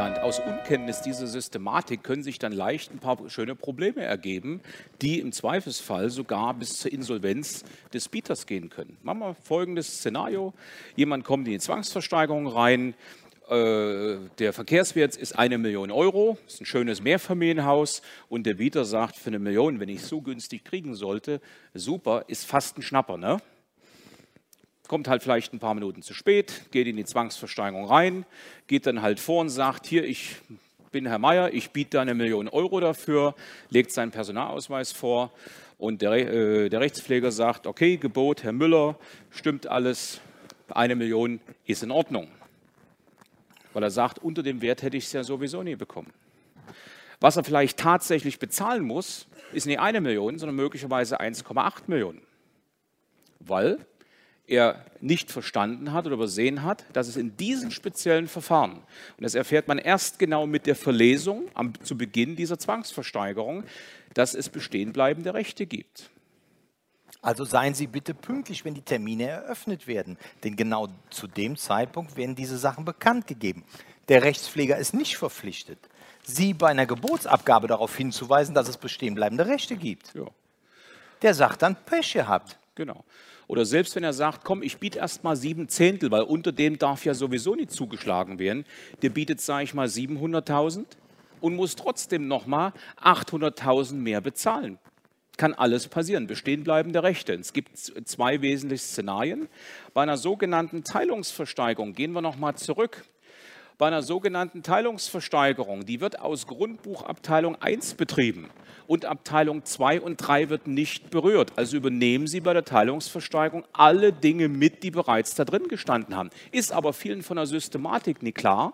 Unwissend, aus Unkenntnis dieser Systematik können sich dann leicht ein paar schöne Probleme ergeben, die im Zweifelsfall sogar bis zur Insolvenz des Bieters gehen können. Machen wir folgendes Szenario. Jemand kommt in die Zwangsversteigerung rein. Der Verkehrswert ist 1 Million Euro, das ist ein schönes Mehrfamilienhaus und der Bieter sagt, für 1 Million, wenn ich es so günstig kriegen sollte, super, ist fast ein Schnapper, ne? Kommt halt vielleicht ein paar Minuten zu spät, geht in die Zwangsversteigerung rein, geht dann halt vor und sagt, hier, ich bin Herr Meier, ich biete da 1 Million Euro dafür, legt seinen Personalausweis vor und der Rechtspfleger sagt, okay, Gebot, Herr Müller, stimmt alles, 1 Million ist in Ordnung. Weil er sagt, unter dem Wert hätte ich es ja sowieso nie bekommen. Was er vielleicht tatsächlich bezahlen muss, ist nicht 1 Million, sondern möglicherweise 1,8 Millionen. Weil er nicht verstanden hat oder übersehen hat, dass es in diesen speziellen Verfahren, und das erfährt man erst genau mit der Verlesung zu Beginn dieser Zwangsversteigerung, dass es bestehenbleibende Rechte gibt. Also seien Sie bitte pünktlich, wenn die Termine eröffnet werden, denn genau zu dem Zeitpunkt werden diese Sachen bekannt gegeben. Der Rechtspfleger ist nicht verpflichtet, Sie bei einer Gebotsabgabe darauf hinzuweisen, dass es bestehenbleibende Rechte gibt. Ja. Der sagt dann, Pech gehabt. Genau. Oder selbst wenn er sagt, komm, ich biete erst mal 7/10, weil unter dem darf ja sowieso nicht zugeschlagen werden. Der bietet, sage ich mal, 700.000 und muss trotzdem nochmal 800.000 mehr bezahlen. Kann alles passieren, bestehenbleibende Rechte. Es gibt 2 wesentliche Szenarien. Bei einer sogenannten Teilungsversteigerung, gehen wir nochmal zurück. Bei einer sogenannten Teilungsversteigerung, die wird aus Grundbuchabteilung 1 betrieben und Abteilung 2 und 3 wird nicht berührt. Also übernehmen Sie bei der Teilungsversteigerung alle Dinge mit, die bereits da drin gestanden haben. Ist aber vielen von der Systematik nicht klar.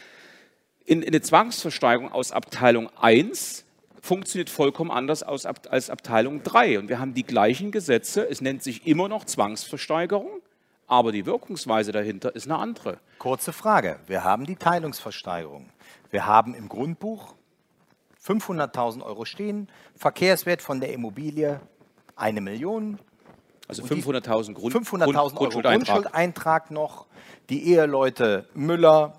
In der Zwangsversteigerung aus Abteilung 1 funktioniert vollkommen anders als Abteilung 3. Und wir haben die gleichen Gesetze, es nennt sich immer noch Zwangsversteigerung, aber die Wirkungsweise dahinter ist eine andere. Kurze Frage, wir haben die Teilungsversteigerung. Wir haben im Grundbuch 500.000 Euro stehen, Verkehrswert von der Immobilie 1 Million. Also 500.000 500.000 Euro Grundschuldeintrag noch. Die Eheleute Müller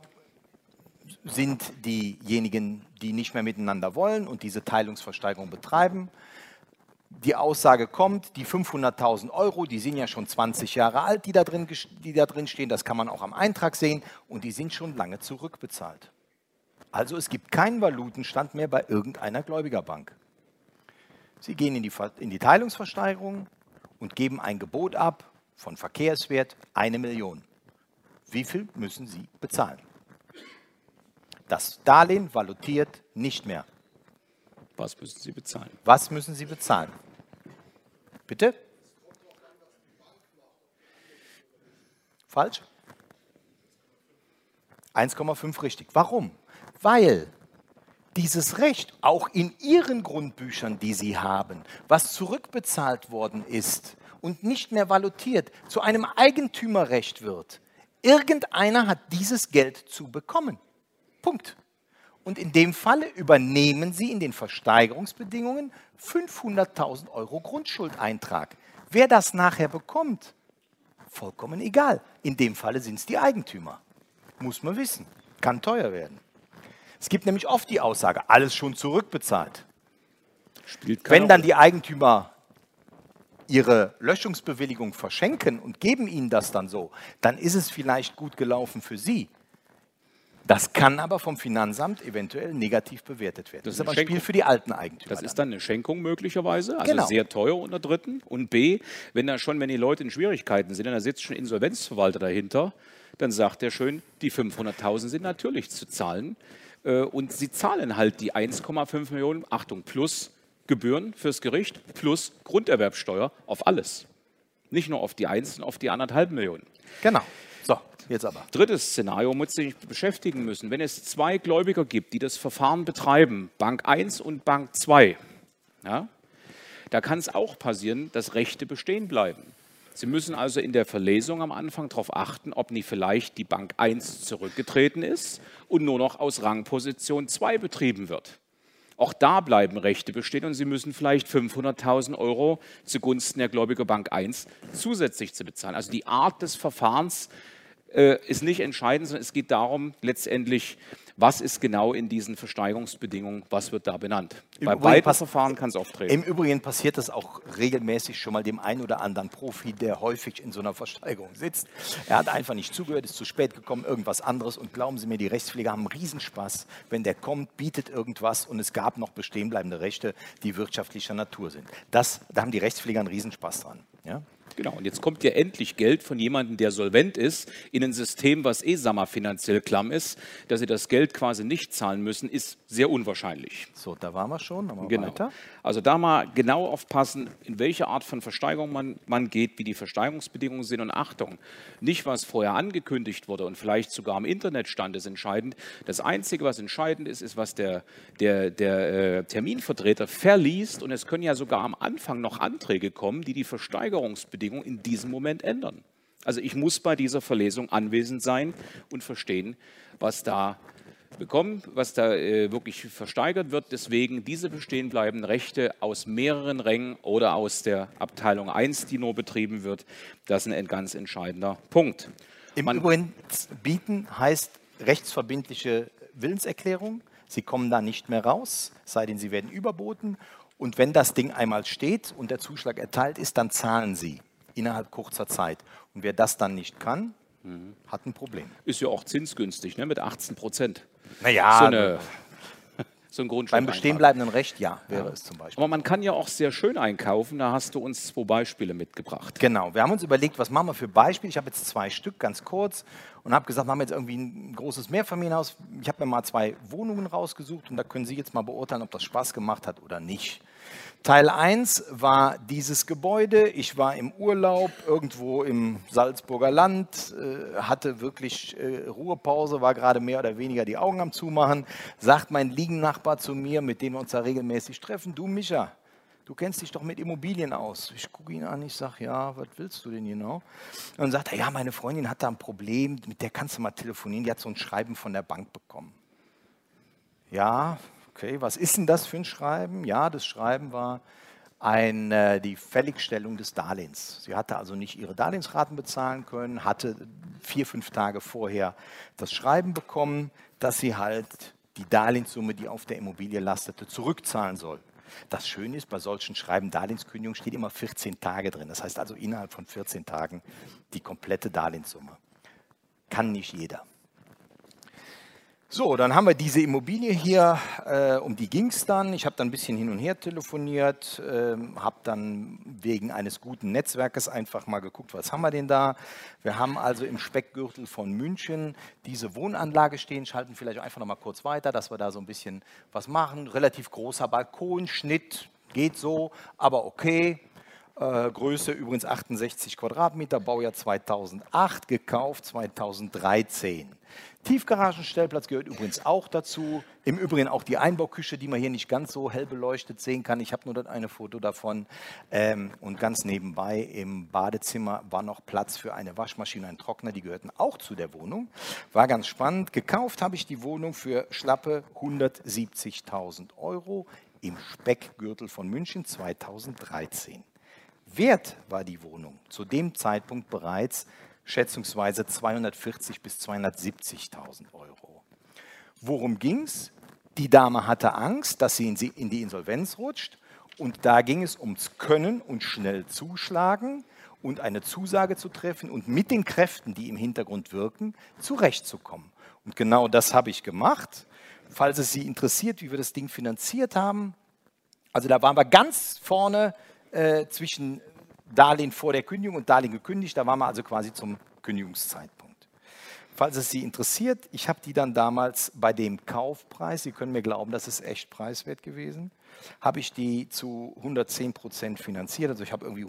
sind diejenigen, die nicht mehr miteinander wollen und diese Teilungsversteigerung betreiben. Die Aussage kommt, die 500.000 Euro, die sind ja schon 20 Jahre alt, die da drin stehen, das kann man auch am Eintrag sehen, und die sind schon lange zurückbezahlt. Also es gibt keinen Valutenstand mehr bei irgendeiner Gläubigerbank. Sie gehen in die Teilungsversteigerung und geben ein Gebot ab von Verkehrswert 1 Million. Wie viel müssen Sie bezahlen? Das Darlehen valutiert nicht mehr. Was müssen Sie bezahlen? Was müssen Sie bezahlen? Bitte? Falsch? 1,5 richtig. Warum? Weil dieses Recht auch in Ihren Grundbüchern, die Sie haben, was zurückbezahlt worden ist und nicht mehr valutiert, zu einem Eigentümerrecht wird. Irgendeiner hat dieses Geld zu bekommen. Punkt. Und in dem Falle übernehmen Sie in den Versteigerungsbedingungen 500.000 Euro Grundschuldeintrag. Wer das nachher bekommt, vollkommen egal. In dem Falle sind es die Eigentümer. Muss man wissen. Kann teuer werden. Es gibt nämlich oft die Aussage, alles schon zurückbezahlt. Wenn dann die Eigentümer ihre Löschungsbewilligung verschenken und geben Ihnen das dann so, dann ist es vielleicht gut gelaufen für Sie. Das kann aber vom Finanzamt eventuell negativ bewertet werden. Das ist aber ein Spiel für die alten Eigentümer. Das ist dann eine Schenkung möglicherweise, also sehr teuer unter Dritten. Und B, wenn die Leute in Schwierigkeiten sind, dann sitzt schon ein Insolvenzverwalter dahinter, dann sagt er schön, die 500.000 sind natürlich zu zahlen. Und sie zahlen halt die 1,5 Millionen, Achtung, plus Gebühren fürs Gericht, plus Grunderwerbsteuer auf alles. Nicht nur auf die 1, sondern auf die 1,5 Millionen. Genau. So, jetzt aber. Drittes Szenario, womit Sie sich beschäftigen müssen. Wenn es 2 Gläubiger gibt, die das Verfahren betreiben, Bank 1 und Bank 2, ja, da kann es auch passieren, dass Rechte bestehen bleiben. Sie müssen also in der Verlesung am Anfang darauf achten, ob nicht vielleicht die Bank 1 zurückgetreten ist und nur noch aus Rangposition 2 betrieben wird. Auch da bleiben Rechte bestehen und Sie müssen vielleicht 500.000 Euro zugunsten der Gläubiger Bank 1 zusätzlich zu bezahlen. Also die Art des Verfahrens ist nicht entscheidend, sondern es geht darum, letztendlich was ist genau in diesen Versteigerungsbedingungen, was wird da benannt. Bei Übrigen beiden Verfahren kann es auftreten. Im Übrigen passiert das auch regelmäßig schon mal dem einen oder anderen Profi, der häufig in so einer Versteigerung sitzt. Er hat einfach nicht zugehört, ist zu spät gekommen, irgendwas anderes. Und glauben Sie mir, die Rechtspfleger haben einen Riesenspaß, wenn der kommt, bietet irgendwas und es gab noch bestehenbleibende Rechte, die wirtschaftlicher Natur sind. Da haben die Rechtspfleger einen Riesenspaß dran. Ja? Genau, und jetzt kommt ja endlich Geld von jemandem, der solvent ist, in ein System, was sagen wir, finanziell klamm ist. Dass sie das Geld quasi nicht zahlen müssen, ist sehr unwahrscheinlich. So, da waren wir schon, dann Genau. weiter. Also da mal genau aufpassen, in welche Art von Versteigerung man geht, wie die Versteigerungsbedingungen sind. Und Achtung, nicht was vorher angekündigt wurde und vielleicht sogar im Internet stand, ist entscheidend. Das Einzige, was entscheidend ist, ist, was der Terminvertreter verliest. Und es können ja sogar am Anfang noch Anträge kommen, die Versteigerungsbedingungen in diesem Moment ändern. Also ich muss bei dieser Verlesung anwesend sein und verstehen, was da wirklich versteigert wird. Deswegen diese bestehen bleibenden Rechte aus mehreren Rängen oder aus der Abteilung 1, die nur betrieben wird, das ist ein ganz entscheidender Punkt. Im Übrigen, bieten heißt rechtsverbindliche Willenserklärung. Sie kommen da nicht mehr raus, sei denn, sie werden überboten. Und wenn das Ding einmal steht und der Zuschlag erteilt ist, dann zahlen Sie innerhalb kurzer Zeit. Und wer das dann nicht kann, hat ein Problem. Ist ja auch zinsgünstig, ne, mit 18%. Naja, so ein Grundstück. Beim bestehenbleibenden Recht, ja, wäre es zum Beispiel. Aber man kann ja auch sehr schön einkaufen. Da hast du uns 2 Beispiele mitgebracht. Genau, wir haben uns überlegt, was machen wir für Beispiele. Ich habe jetzt 2 Stück, ganz kurz, und habe gesagt, machen wir jetzt irgendwie ein großes Mehrfamilienhaus. Ich habe mir mal 2 Wohnungen rausgesucht und da können Sie jetzt mal beurteilen, ob das Spaß gemacht hat oder nicht. Teil 1 war dieses Gebäude. Ich war im Urlaub irgendwo im Salzburger Land, hatte wirklich Ruhepause, war gerade mehr oder weniger die Augen am Zumachen. Sagt mein Liegennachbar zu mir, mit dem wir uns da regelmäßig treffen: Du Micha, du kennst dich doch mit Immobilien aus. Ich gucke ihn an, ich sage: Ja, was willst du denn genau? Und dann sagt er: Ja, meine Freundin hat da ein Problem, mit der kannst du mal telefonieren, die hat so ein Schreiben von der Bank bekommen. Ja, okay, was ist denn das für ein Schreiben? Ja, das Schreiben war die Fälligstellung des Darlehens. Sie hatte also nicht ihre Darlehensraten bezahlen können, hatte 4, 5 Tage vorher das Schreiben bekommen, dass sie halt die Darlehenssumme, die auf der Immobilie lastete, zurückzahlen soll. Das Schöne ist, bei solchen Schreiben Darlehenskündigung steht immer 14 Tage drin. Das heißt also innerhalb von 14 Tagen die komplette Darlehenssumme. Kann nicht jeder. So, dann haben wir diese Immobilie hier, um die ging es dann. Ich habe dann ein bisschen hin und her telefoniert, habe dann wegen eines guten Netzwerkes einfach mal geguckt, was haben wir denn da. Wir haben also im Speckgürtel von München diese Wohnanlage stehen, schalten vielleicht einfach noch mal kurz weiter, dass wir da so ein bisschen was machen. Relativ großer Balkon, Schnitt, geht so, aber okay. Größe übrigens 68 Quadratmeter, Baujahr 2008, gekauft 2013. Tiefgaragenstellplatz gehört übrigens auch dazu. Im Übrigen auch die Einbauküche, die man hier nicht ganz so hell beleuchtet sehen kann. Ich habe nur das eine Foto davon. Und ganz nebenbei im Badezimmer war noch Platz für eine Waschmaschine und einen Trockner. Die gehörten auch zu der Wohnung. War ganz spannend. Gekauft habe ich die Wohnung für schlappe 170.000 € im Speckgürtel von München 2013. Wert war die Wohnung zu dem Zeitpunkt bereits schätzungsweise 240.000 bis 270.000 €. Worum ging es? Die Dame hatte Angst, dass sie in die Insolvenz rutscht, und da ging es ums Können und schnell zuschlagen und eine Zusage zu treffen und mit den Kräften, die im Hintergrund wirken, zurechtzukommen. Und genau das habe ich gemacht. Falls es Sie interessiert, wie wir das Ding finanziert haben, also da waren wir ganz vorne zwischen Darlehen vor der Kündigung und Darlehen gekündigt, da waren wir also quasi zum Kündigungszeitpunkt. Falls es Sie interessiert, ich habe die dann damals bei dem Kaufpreis, Sie können mir glauben, das ist echt preiswert gewesen, habe ich die zu 110% finanziert, also ich habe irgendwie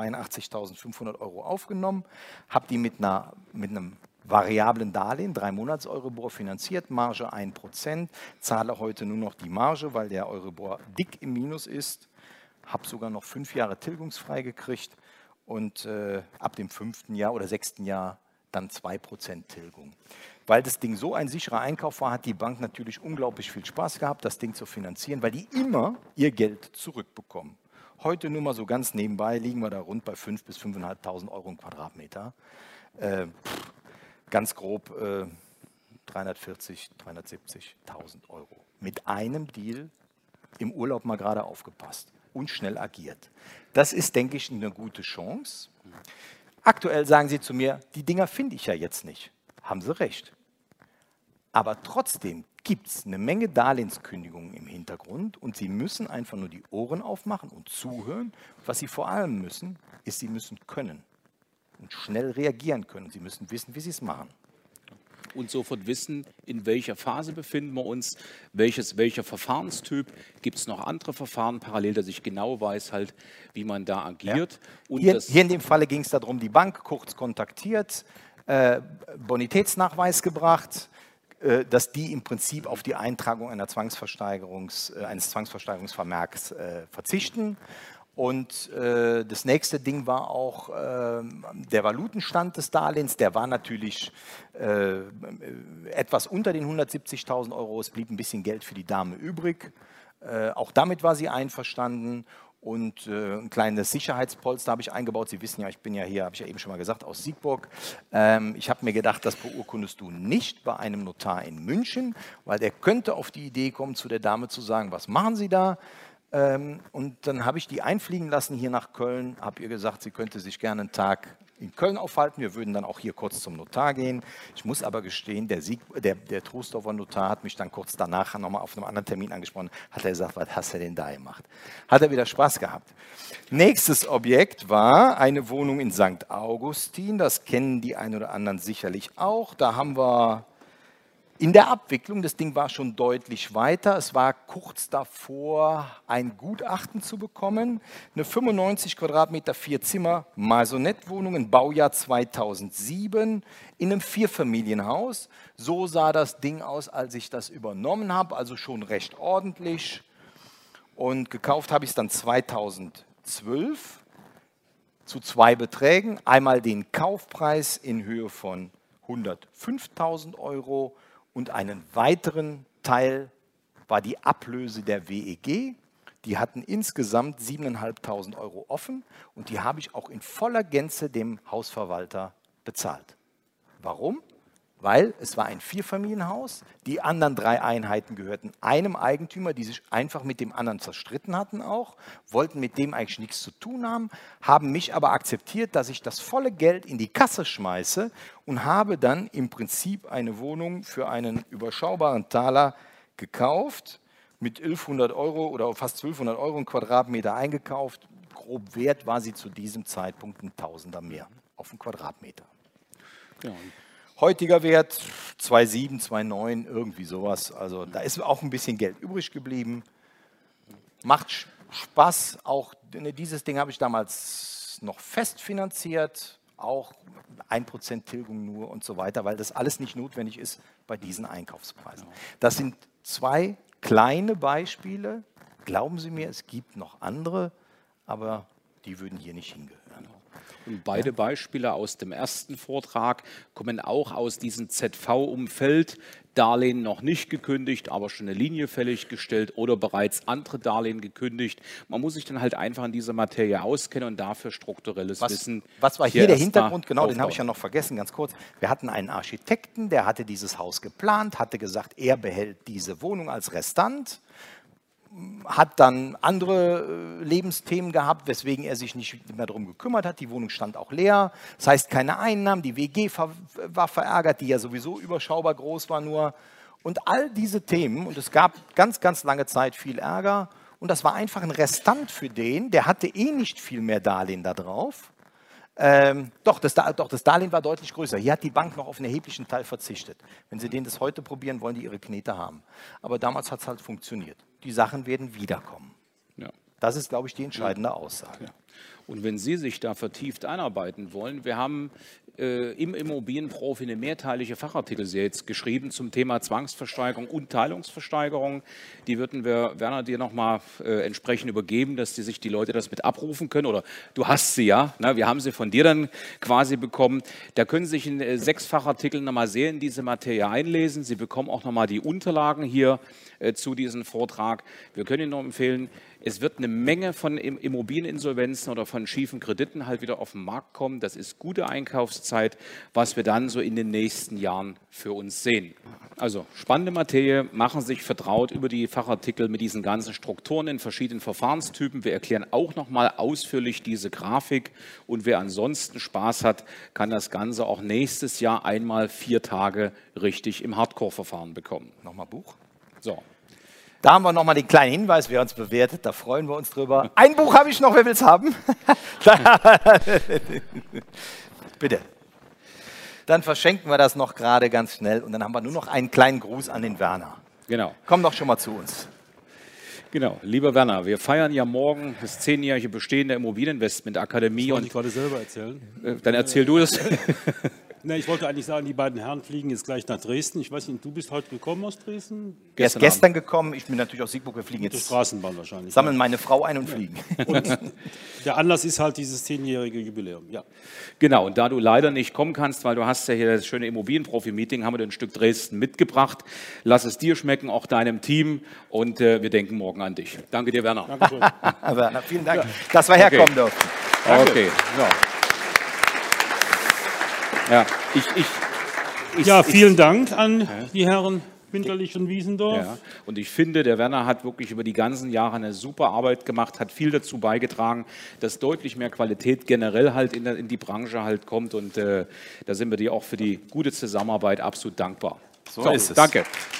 182.500 € aufgenommen, habe die mit einem variablen Darlehen, 3 Monats Euribor finanziert, Marge 1%, zahle heute nur noch die Marge, weil der Euribor dick im Minus ist. Habe sogar noch 5 Jahre tilgungsfrei gekriegt und ab dem 5. Jahr oder 6. Jahr dann 2% Tilgung. Weil das Ding so ein sicherer Einkauf war, hat die Bank natürlich unglaublich viel Spaß gehabt, das Ding zu finanzieren, weil die immer ihr Geld zurückbekommen. Heute nur mal so ganz nebenbei liegen wir da rund bei 5.000 bis 5.500 € im Quadratmeter. Ganz grob 340.000, 370.000 Euro. Mit einem Deal im Urlaub mal gerade aufgepasst und schnell agiert. Das ist, denke ich, eine gute Chance. Aktuell sagen Sie zu mir, die Dinger finde ich ja jetzt nicht. Haben Sie recht. Aber trotzdem gibt es eine Menge Darlehenskündigungen im Hintergrund und Sie müssen einfach nur die Ohren aufmachen und zuhören. Was Sie vor allem müssen, ist, Sie müssen können und schnell reagieren können. Sie müssen wissen, wie Sie es machen. Und sofort wissen, in welcher Phase befinden wir uns, welcher Verfahrenstyp, gibt es noch andere Verfahren parallel, dass ich genau weiß, halt, wie man da agiert. Ja. Und hier in dem Falle ging es darum, die Bank kurz kontaktiert, Bonitätsnachweis gebracht, dass die im Prinzip auf die Eintragung eines Zwangsversteigerungsvermerks verzichten. Und das nächste Ding war auch der Valutenstand des Darlehens. Der war natürlich etwas unter den 170.000 Euro. Es blieb ein bisschen Geld für die Dame übrig. Auch damit war sie einverstanden. Und ein kleines Sicherheitspolster habe ich eingebaut. Sie wissen ja, ich bin ja hier, habe ich ja eben schon mal gesagt, aus Siegburg. Ich habe mir gedacht, das beurkundest du nicht bei einem Notar in München, weil der könnte auf die Idee kommen, zu der Dame zu sagen, was machen Sie da? Und dann habe ich die einfliegen lassen hier nach Köln, habe ihr gesagt, sie könnte sich gerne einen Tag in Köln aufhalten. Wir würden dann auch hier kurz zum Notar gehen. Ich muss aber gestehen, der Troisdorfer Notar hat mich dann kurz danach nochmal auf einem anderen Termin angesprochen. Hat er gesagt, was hast du denn da gemacht? Hat er wieder Spaß gehabt. Nächstes Objekt war eine Wohnung in St. Augustin. Das kennen die einen oder anderen sicherlich auch. Da haben wir in der Abwicklung, das Ding war schon deutlich weiter, es war kurz davor, ein Gutachten zu bekommen. Eine 95 Quadratmeter, 4 Zimmer, Maisonette-Wohnung, ein Baujahr 2007 in einem Vierfamilienhaus. So sah das Ding aus, als ich das übernommen habe, also schon recht ordentlich. Und gekauft habe ich es dann 2012 zu 2 Beträgen. Einmal den Kaufpreis in Höhe von 105.000 Euro. Und einen weiteren Teil war die Ablöse der WEG. Die hatten insgesamt 7.500 Euro offen und die habe ich auch in voller Gänze dem Hausverwalter bezahlt. Warum? Weil es war ein Vierfamilienhaus, die anderen 3 Einheiten gehörten einem Eigentümer, die sich einfach mit dem anderen zerstritten hatten auch, wollten mit dem eigentlich nichts zu tun haben mich aber akzeptiert, dass ich das volle Geld in die Kasse schmeiße und habe dann im Prinzip eine Wohnung für einen überschaubaren Taler gekauft, mit 1.100 Euro oder fast 1.200 Euro einen Quadratmeter eingekauft. Grob Wert war sie zu diesem Zeitpunkt ein Tausender mehr auf einen Quadratmeter. ja. Heutiger Wert 2,7, 2,9, irgendwie sowas. Also da ist auch ein bisschen Geld übrig geblieben. Macht Spaß. Auch dieses Ding habe ich damals noch fest finanziert. Auch 1% Tilgung nur und so weiter, weil das alles nicht notwendig ist bei diesen Einkaufspreisen. Das sind 2 kleine Beispiele. Glauben Sie mir, es gibt noch andere, aber die würden hier nicht hingehören. Und beide Beispiele aus dem ersten Vortrag kommen auch aus diesem ZV-Umfeld. Darlehen noch nicht gekündigt, aber schon eine Linie fällig gestellt oder bereits andere Darlehen gekündigt. Man muss sich dann halt einfach in dieser Materie auskennen und dafür strukturelles Wissen. Was war hier der Hintergrund? Genau, den habe ich ja noch vergessen, ganz kurz. Wir hatten einen Architekten, der hatte dieses Haus geplant, hatte gesagt, er behält diese Wohnung als Restant. Hat dann andere Lebensthemen gehabt, weswegen er sich nicht mehr darum gekümmert hat. Die Wohnung stand auch leer. Das heißt, keine Einnahmen. Die WG war verärgert, die ja sowieso überschaubar groß war nur. Und all diese Themen, und es gab ganz, ganz lange Zeit viel Ärger. Und das war einfach ein Restant für den. Der hatte eh nicht viel mehr Darlehen da drauf. Doch, das Darlehen war deutlich größer. Hier hat die Bank noch auf einen erheblichen Teil verzichtet. Wenn Sie den das heute probieren, wollen die ihre Knete haben. Aber damals hat es halt funktioniert. Die Sachen werden wiederkommen. Ja. Das ist, glaube ich, die entscheidende Aussage. Ja. Und wenn Sie sich da vertieft einarbeiten wollen, wir haben im Immobilienprofi eine mehrteilige Fachartikelserie jetzt geschrieben zum Thema Zwangsversteigerung und Teilungsversteigerung. Die würden wir, Werner, dir nochmal entsprechend übergeben, dass sich die Leute das mit abrufen können. Oder du hast sie ja, ne? Wir haben sie von dir dann quasi bekommen. Da können Sie sich in 6 Fachartikeln nochmal sehr in diese Materie einlesen. Sie bekommen auch nochmal die Unterlagen hier zu diesem Vortrag. Wir können Ihnen noch empfehlen, es wird eine Menge von Immobilieninsolvenz Zinsen oder von schiefen Krediten halt wieder auf den Markt kommen. Das ist gute Einkaufszeit, was wir dann so in den nächsten Jahren für uns sehen. Also spannende Materie, machen sich vertraut über die Fachartikel mit diesen ganzen Strukturen in verschiedenen Verfahrenstypen. Wir erklären auch nochmal ausführlich diese Grafik und wer ansonsten Spaß hat, kann das Ganze auch nächstes Jahr einmal 4 Tage richtig im Hardcore-Verfahren bekommen. Nochmal Buch. So. Da haben wir nochmal den kleinen Hinweis, wer uns bewertet, da freuen wir uns drüber. Ein Buch habe ich noch, wer will es haben? Bitte. Dann verschenken wir das noch gerade ganz schnell und dann haben wir nur noch einen kleinen Gruß an den Werner. Genau. Komm doch schon mal zu uns. Genau, lieber Werner, wir feiern ja morgen das 10-jährige Bestehen der Immobilieninvestmentakademie. Das wollte ich gerade selber erzählen. Dann erzähl du das. Ne, ich wollte eigentlich sagen, die beiden Herren fliegen jetzt gleich nach Dresden. Ich weiß nicht, du bist heute gekommen aus Dresden? Er ist gestern gekommen, ich bin natürlich aus Siegburg, wir fliegen Mit der jetzt, Straßenbahn wahrscheinlich. sammeln meine Frau ein und fliegen. Und der Anlass ist halt dieses 10-jährige Jubiläum. Ja. Genau, und da du leider nicht kommen kannst, weil du hast ja hier das schöne Immobilienprofi-Meeting, haben wir dir ein Stück Dresden mitgebracht. Lass es dir schmecken, auch deinem Team und wir denken morgen an dich. Danke dir, Werner. Dankeschön. Werner, vielen Dank, dass wir herkommen durften. Okay, ja. Vielen Dank an die Herren Winterlich und Wiesendorf. Ja, und ich finde, der Werner hat wirklich über die ganzen Jahre eine super Arbeit gemacht, hat viel dazu beigetragen, dass deutlich mehr Qualität generell halt in die Branche halt kommt und da sind wir dir auch für die gute Zusammenarbeit absolut dankbar. So ist es. Danke.